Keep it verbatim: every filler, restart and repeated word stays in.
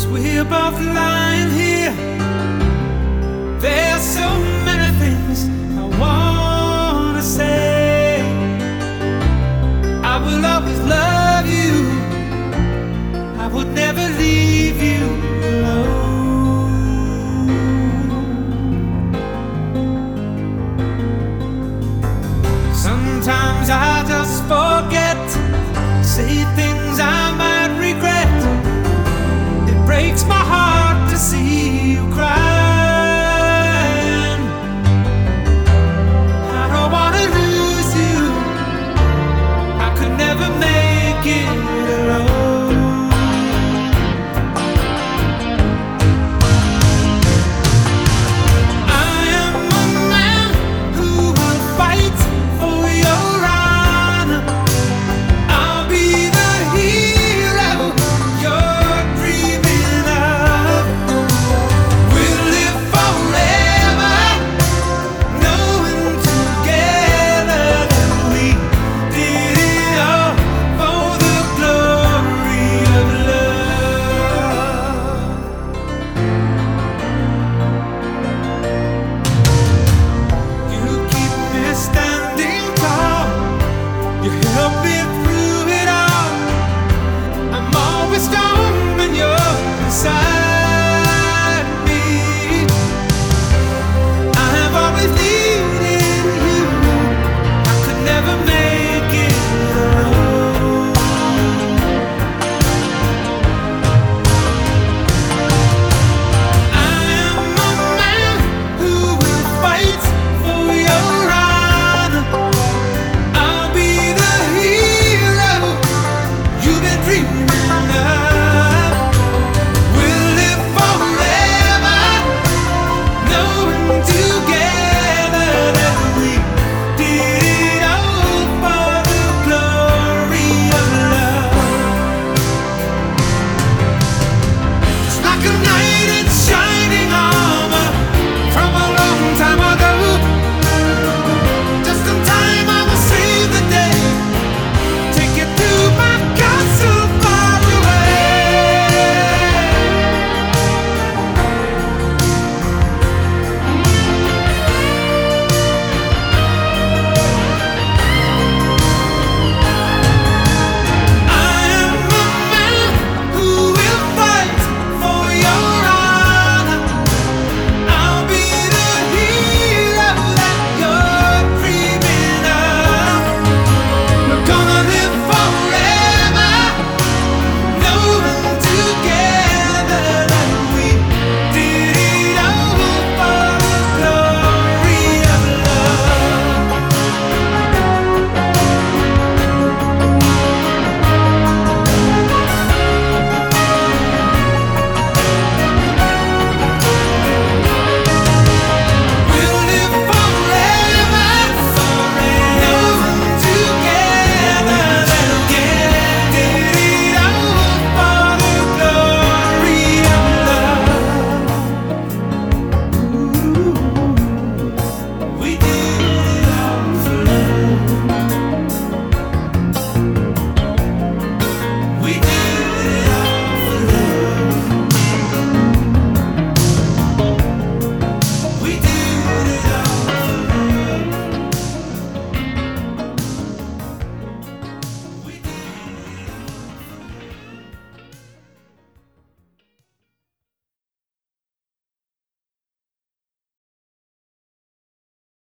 we're both lying here. There's so many things I wanna say. I will always love you. I would never leave you alone. Sometimes I just forget, say things I might regret. It breaks my heart to see you crying. I don't wanna lose you. I could never make it alone. I am a man who will fight for your honor. I'll be the hero you're dreaming of. We'll live forever, knowing together that we did it all for the glory of love. You keep me standing tall. You help me through it all. I'm always strong when you're beside me. I have always needed you. I could never make it alone. I am a man who will fight for your honor. I'll be the hero you've been dreaming